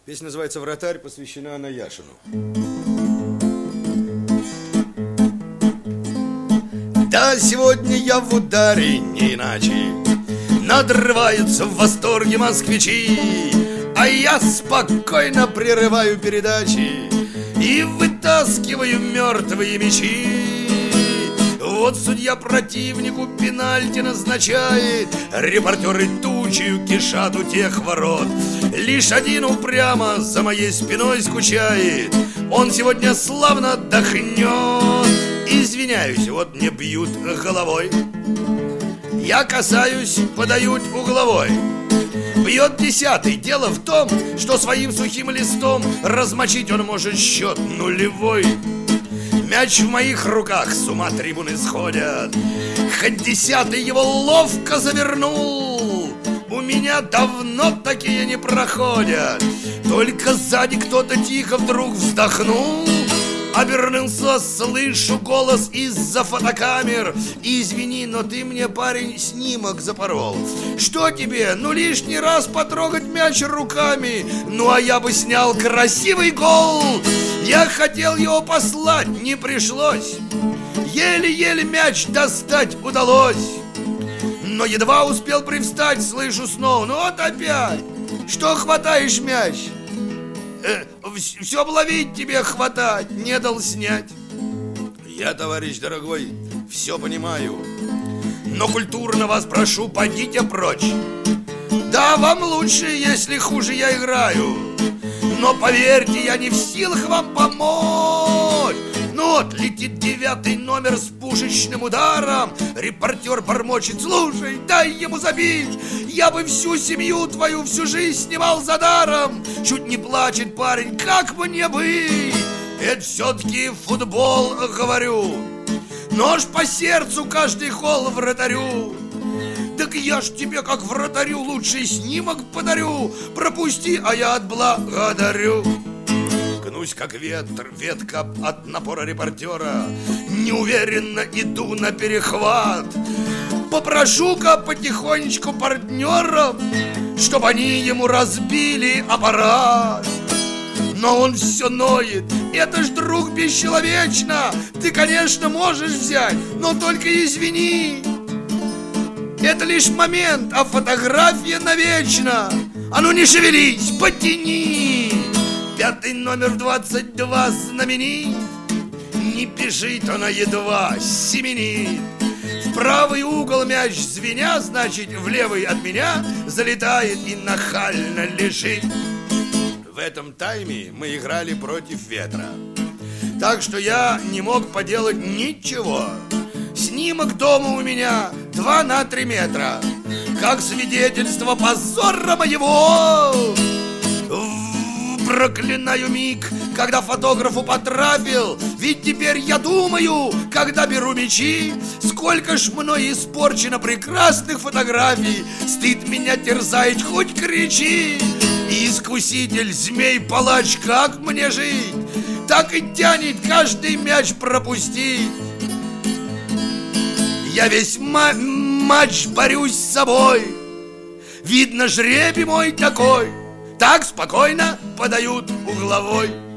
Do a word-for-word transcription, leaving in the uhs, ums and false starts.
Песня называется «Вратарь», посвящена Анна Яшину. Да, сегодня я в ударе, не иначе. Надрываются в восторге москвичи, а я спокойно прерываю передачи и вытаскиваю мертвые мячи. Вот судья противнику пенальти назначает, репортеры тучью кишат у тех ворот. Лишь один упрямо за моей спиной скучает, он сегодня славно отдохнет. Извиняюсь, вот мне бьют головой, я касаюсь, подают угловой. Бьет десятый, дело в том, что своим сухим листом размочить он может счет нулевой. Мяч в моих руках, с ума трибуны сходят. Хоть десятый его ловко завернул, у меня давно такие не проходят. Только сзади кто-то тихо вдруг вздохнул. Обернулся, слышу голос из-за фотокамер: извини, но ты мне, парень, снимок запорол. Что тебе, ну лишний раз потрогать мяч руками? Ну а я бы снял красивый гол. Я хотел его послать, не пришлось. Еле-еле мяч достать удалось. Но едва успел привстать, слышу снова: ну вот опять, что хватаешь мяч? Э, все б ловить тебе, хватать, не дал снять. Я, товарищ дорогой, все понимаю, но культурно вас прошу, подите прочь. Да, вам лучше, если хуже я играю, но поверьте, я не в силах вам помочь. Ну вот, летит девятый номер с пушечным ударом. Репортер бормочет: слушай, дай ему забить. Я бы всю семью твою всю жизнь снимал за даром. Чуть не плачет парень: как мне быть? Это все-таки футбол, говорю. Нож по сердцу каждый хол вратарю. Так я ж тебе, как вратарю, лучший снимок подарю. Пропусти, а я отблагодарю. Гнусь как ветр, ветка от напора репортера. Неуверенно иду на перехват. Попрошу-ка потихонечку партнеров, чтоб они ему разбили аппарат. Но он все ноет: это ж, друг, бесчеловечно. Ты, конечно, можешь взять, но только извини, это лишь момент, а фотография навечно. А ну не шевелись, потяни. Пятый номер в двадцать два знаменит, не бежит, она едва семенит. В правый угол мяч звеня, значит, в левый от меня залетает и нахально лежит. В этом тайме мы играли против ветра, так что я не мог поделать ничего. Снимок дома у меня два на три метра, как свидетельство позора моего. Проклинаю миг, когда фотографу потрафил. Ведь теперь я думаю, когда беру мячи, сколько ж мной испорчено прекрасных фотографий. Стыд меня терзает, хоть кричи. Искуситель, змей-палач, как мне жить? Так и тянет каждый мяч пропустить. Я весь ма- матч борюсь с собой. Видно, жребий мой такой. Так спокойно подают угловой.